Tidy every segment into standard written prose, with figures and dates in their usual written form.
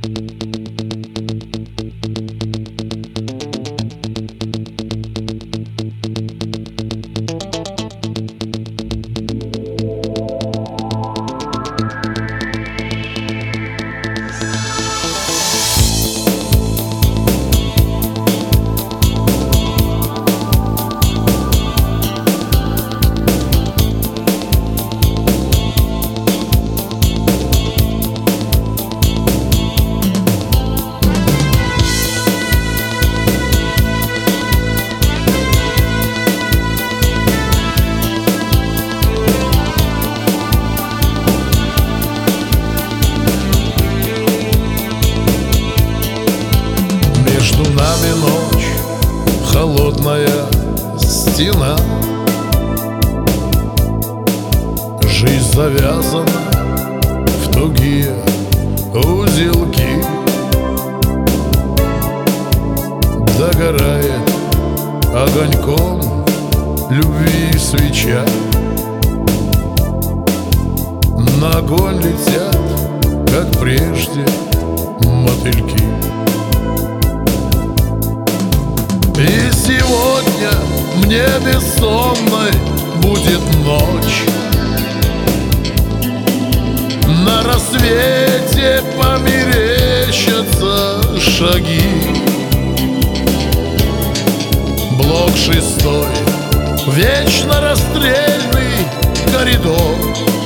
Между нами ночь, холодная стена. Жизнь завязана в тугие узелки. Догорает огоньком любви свеча. На огонь летят, как прежде, мотыльки. И сегодня мне бессонной будет ночь. На рассвете померещатся шаги. Блок 6, вечно расстрельный коридор.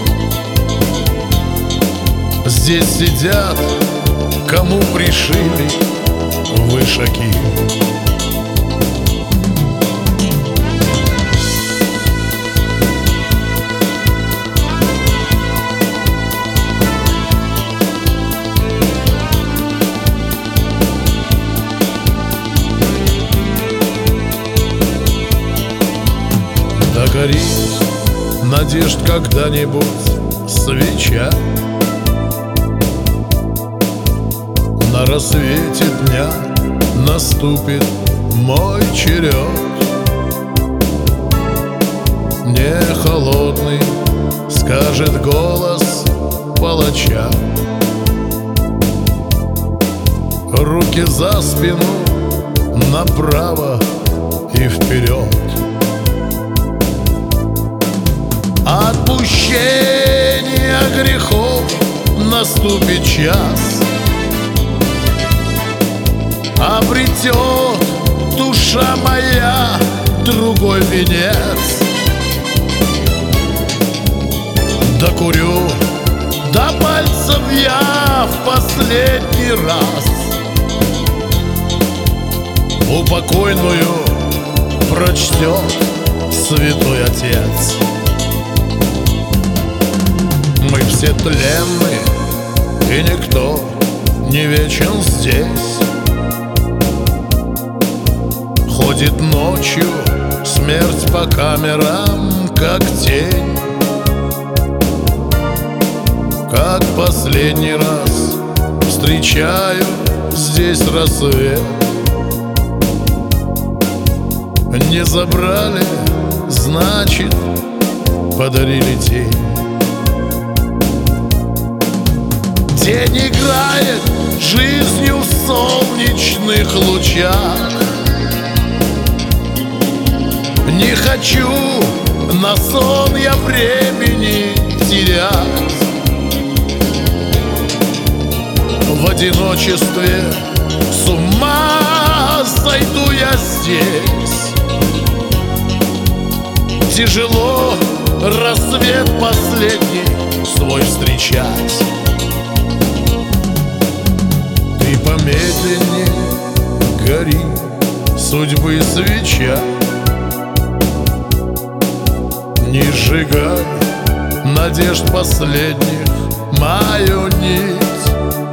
Здесь сидят, кому пришили вышаки. Догорит надежд когда-нибудь свеча. На рассвете дня наступит мой черед. Не холодный скажет голос палача. Руки за спину, направо и вперед. Отпущение грехов наступит час. Обретет душа моя другой венец. Докурю до пальцев я в последний раз. Упокойную прочтет Святой Отец. Мы все тленны, и никто не вечен здесь. Ходит ночью смерть по камерам, как тень. Как последний раз встречаю здесь рассвет. Не забрали, значит, подарили тень. День играет жизнью в солнечных лучах. Не хочу на сон я времени терять. В одиночестве с ума сойду я здесь. Тяжело рассвет последний свой встречать. Ты помедленнее гори, судьбы свеча. Не сжигай надежд последних мою нить.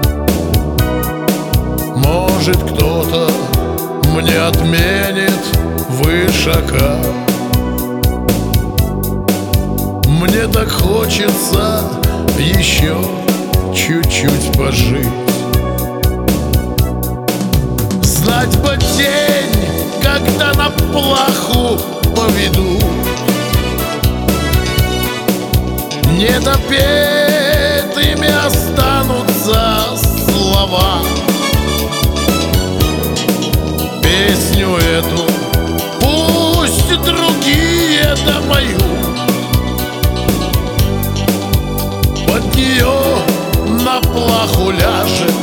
Может, кто-то мне отменит вышака. Мне так хочется еще чуть-чуть пожить. Знать бы день, когда на плаху поведу. Недопетыми останутся слова. пляже